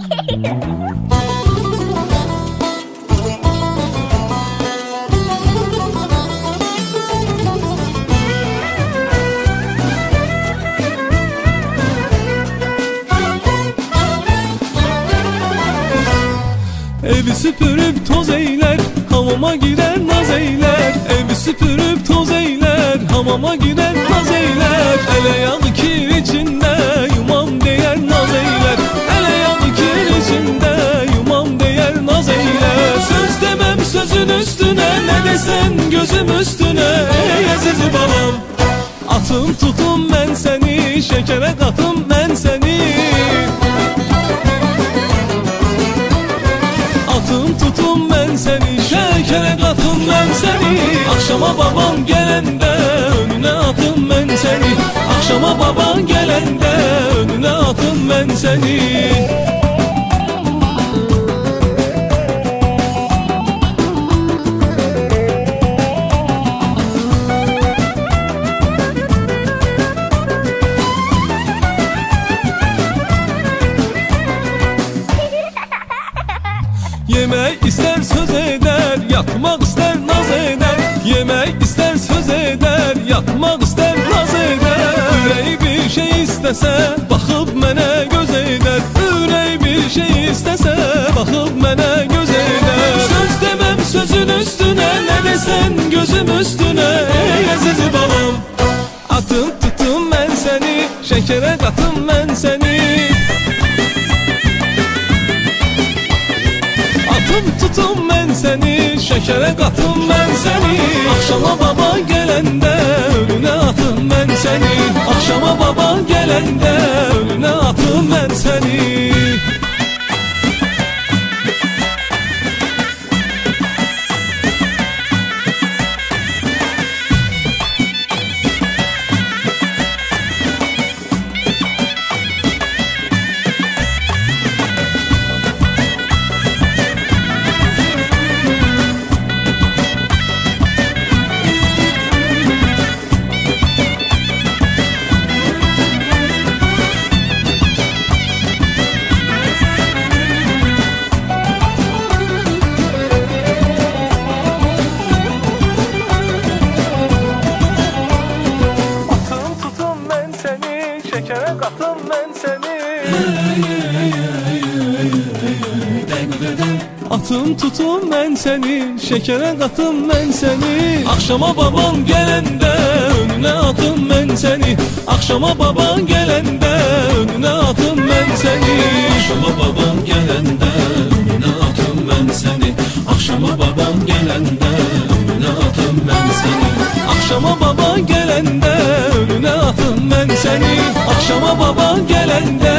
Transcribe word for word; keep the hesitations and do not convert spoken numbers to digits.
Evi süpürüp toz eyler, hamama girer naz eyler. Evi süpürüp toz eyler, hamama girer naz eyler. Ele yağı kir içinde yumam değer naz eyler. Ele yağı kir içinde yumam değer naz eyler. Söz demem sözün üstüne, ne desen gözüm üstüne. Ey aziz babam, atım tutum ben seni, şekere katım ben seni. Atım tutum ben seni, şekere katım ben seni. Akşama baban gelende önüne atım ben seni. Akşama baban gelende önüne atım ben seni. Yemek ister söz eder, yatmak ister naz eder. Yemek ister söz eder, yatmak ister naz eder. Ürey bir şey istese, bakıp mene göz eder. Ürey bir şey istese, bakıp mene göz eder. Söz demem sözün üstüne, ne desen gözüm üstüne. Ey aziz babam, atım tutum ben seni, şekere katım ben seni. Atım tutum ben seni, şekere katım ben seni. Akşama baba gelende önüne atım ben seni. Akşama baba gelende önüne atım ben seni. Şekere katım ben seni. Atım tutum ben seni, şekere katım ben seni. Akşama baban gelende önüne atım ben seni. Akşama baban gelende önüne atım ben seni. Akşama baban gelende önüne atım ben seni. Akşama baban gelende önüne atım ben seni. Akşama baban gelende önüne atım ben seni. Akşama baban gelende